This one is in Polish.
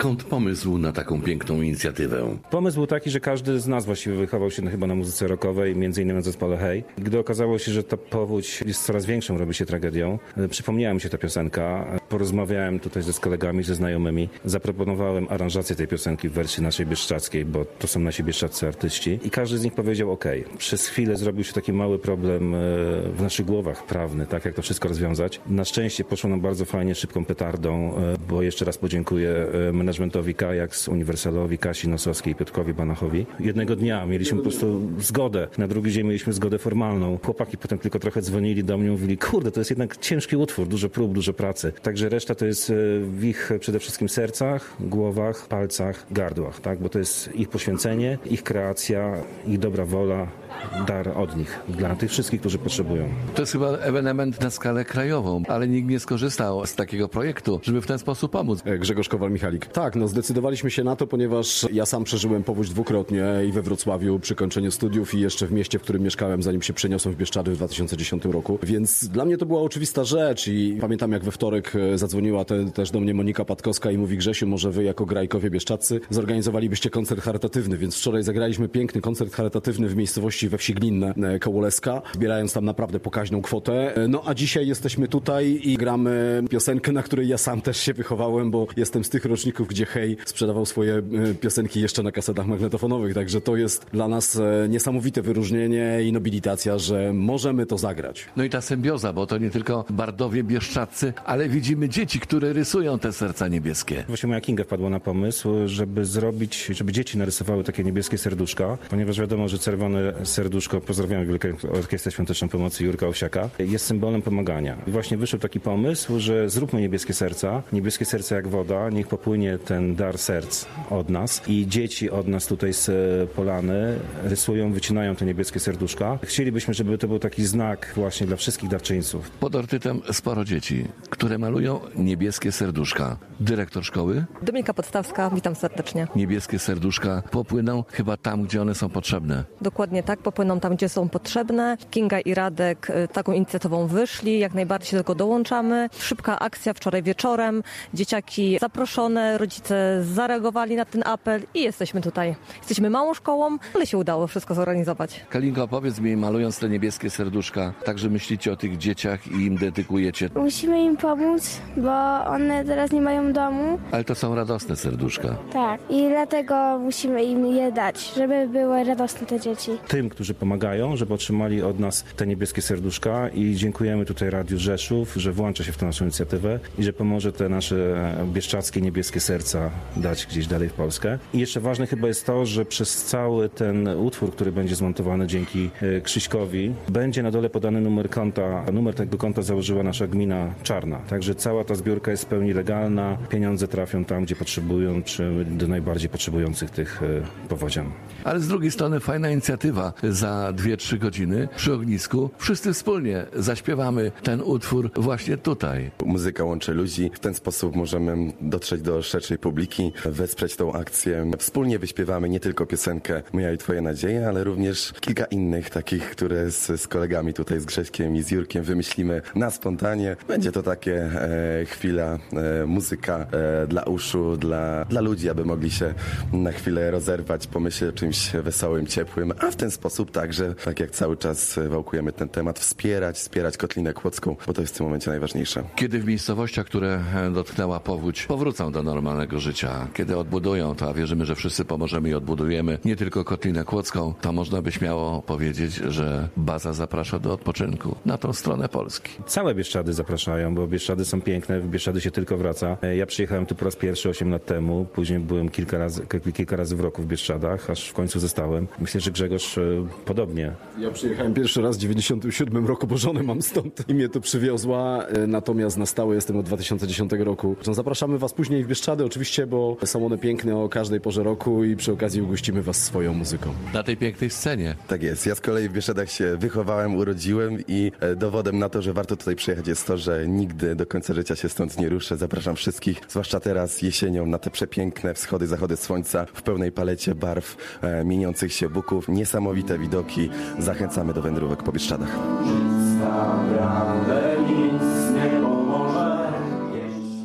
Skąd pomysł na taką piękną inicjatywę? Pomysł był taki, że każdy z nas właściwie wychował się chyba na muzyce rockowej, między innymi na zespole Hej. Gdy okazało się, że ta powódź jest coraz większą, robi się tragedią, przypomniała mi się ta piosenka, porozmawiałem tutaj z kolegami, ze znajomymi, zaproponowałem aranżację tej piosenki w wersji naszej bieszczackiej, bo to są nasi bieszczaccy artyści i każdy z nich powiedział OK. Przez chwilę zrobił się taki mały problem w naszych głowach prawny, tak jak to wszystko rozwiązać. Na szczęście poszło nam bardzo fajnie, szybką petardą, bo jeszcze raz podziękuję managementowi Kajaks, Uniwersalowi, Kasi Nosowskiej, Piotrkowi Banachowi. Jednego dnia mieliśmy po prostu zgodę, na drugi dzień mieliśmy zgodę formalną. Chłopaki potem tylko trochę dzwonili do mnie i mówili, kurde, to jest jednak ciężki utwór, dużo prób, dużo pracy. Także reszta to jest w ich przede wszystkim sercach, głowach, palcach, gardłach, tak? Bo to jest ich poświęcenie, ich kreacja, ich dobra wola, dar od nich dla tych wszystkich, którzy potrzebują. To jest chyba ewenement na skalę krajową, ale nikt nie skorzystał z takiego projektu, żeby w ten sposób pomóc. Grzegorz Kowal-Michalik. Tak, zdecydowaliśmy się na to, ponieważ ja sam przeżyłem powódź dwukrotnie i we Wrocławiu przy kończeniu studiów i jeszcze w mieście, w którym mieszkałem, zanim się przeniosłem w Bieszczady w 2010 roku. Więc dla mnie to była oczywista rzecz i pamiętam, jak we wtorek zadzwoniła też do mnie Monika Patkowska i mówi, Grzesiu, może wy jako grajkowie bieszczaccy zorganizowalibyście koncert charytatywny, więc wczoraj zagraliśmy piękny koncert charytatywny w miejscowości we wsi Glinne koło Leska, zbierając tam naprawdę pokaźną kwotę. No a dzisiaj jesteśmy tutaj i gramy piosenkę, na której ja sam też się wychowałem, bo jestem z tych roczników, gdzie Hej sprzedawał swoje piosenki jeszcze na kasetach magnetofonowych, także to jest dla nas niesamowite wyróżnienie i nobilitacja, że możemy to zagrać. No i ta symbioza, bo to nie tylko bardowie bieszczaccy, ale widzimy dzieci, które rysują te serca niebieskie. Właśnie moja Kinga wpadła na pomysł, żeby dzieci narysowały takie niebieskie serduszka, ponieważ wiadomo, że czerwone serduszko, pozdrawiam Wielką Orkiestrę Świąteczną Pomocy Jurka Owsiaka, jest symbolem pomagania. I właśnie wyszedł taki pomysł, że zróbmy niebieskie serca jak woda, niech popłynie ten dar serc od nas i dzieci od nas tutaj z Polany rysują, wycinają te niebieskie serduszka. Chcielibyśmy, żeby to był taki znak właśnie dla wszystkich darczyńców. Pod ortytem sporo dzieci, które malują niebieskie serduszka. Dyrektor szkoły? Dominika Podstawska, witam serdecznie. Niebieskie serduszka popłyną chyba tam, gdzie one są potrzebne. Dokładnie tak, popłyną tam, gdzie są potrzebne. Kinga i Radek taką inicjatywą wyszli, jak najbardziej się do tego dołączamy. Szybka akcja wczoraj wieczorem, dzieciaki zaproszone, rodzice zareagowali na ten apel i jesteśmy tutaj. Jesteśmy małą szkołą, ale się udało wszystko zorganizować. Kalinko, powiedz mi, malując te niebieskie serduszka, także myślicie o tych dzieciach i im dedykujecie? Musimy im pomóc, bo one teraz nie mają domu. Ale to są radosne serduszka. Tak, i dlatego musimy im je dać, żeby były radosne te dzieci. Tym, którzy pomagają, żeby otrzymali od nas te niebieskie serduszka i dziękujemy tutaj Radiu Rzeszów, że włącza się w tę naszą inicjatywę i że pomoże te nasze bieszczackie niebieskie serca dać gdzieś dalej w Polskę. I jeszcze ważne chyba jest to, że przez cały ten utwór, który będzie zmontowany dzięki Krzyśkowi, będzie na dole podany numer konta. Numer tego konta założyła nasza gmina Czarna. Także cała ta zbiórka jest w pełni legalna. Pieniądze trafią tam, gdzie potrzebują, czy do najbardziej potrzebujących tych powodzian. Ale z drugiej strony fajna inicjatywa. Za 2-3 godziny przy ognisku wszyscy wspólnie zaśpiewamy ten utwór właśnie tutaj. Muzyka łączy ludzi. W ten sposób możemy dotrzeć do szerszej publiki, wesprzeć tą akcję. Wspólnie wyśpiewamy nie tylko piosenkę Moja i Twoja nadzieja, ale również kilka innych takich, które z kolegami tutaj, z Grześkiem i z Jurkiem wymyślimy na spontanie. Będzie to takie chwila, muzyka dla uszu, dla ludzi, aby mogli się na chwilę rozerwać, pomyśleć o czymś wesołym, ciepłym, a w ten sposób także, tak jak cały czas wałkujemy ten temat, wspierać Kotlinę Kłodzką, bo to jest w tym momencie najważniejsze. Kiedy w miejscowościach, które dotknęła powódź, powrócą do normalnego życia, kiedy odbudują to, a wierzymy, że wszyscy pomożemy i odbudujemy nie tylko Kotlinę Kłodzką, to można by śmiało powiedzieć, że baza zaprasza do odpoczynku na tą stronę Polski. Całe Bieszczady zapraszają, bo Bieszczady są piękne, w Bieszczady się tylko wraca. Ja przyjechałem tu po raz pierwszy 8 lat temu, później byłem kilka razy w roku w Bieszczadach, aż w końcu zostałem. Myślę, że Grzegorz podobnie. Ja przyjechałem pierwszy raz w 97 roku, bo żonę mam stąd i mnie tu przywiozła, natomiast na stałe jestem od 2010 roku. Zapraszamy was później w Bieszczady oczywiście, bo są one piękne o każdej porze roku i przy okazji ugościmy was swoją muzyką. Na tej pięknej scenie. Tak jest. Ja z kolei w Bieszczadach się wychowałem, urodziłem i dowodem na to, że warto tutaj przyjechać jest to, że nigdy do końca życia się stąd nie ruszę. Zapraszam wszystkich, zwłaszcza teraz jesienią, na te przepiękne wschody, zachody słońca w pełnej palecie barw, mieniących się buków, niesamowite widoki. Zachęcamy do wędrówek po Bieszczadach.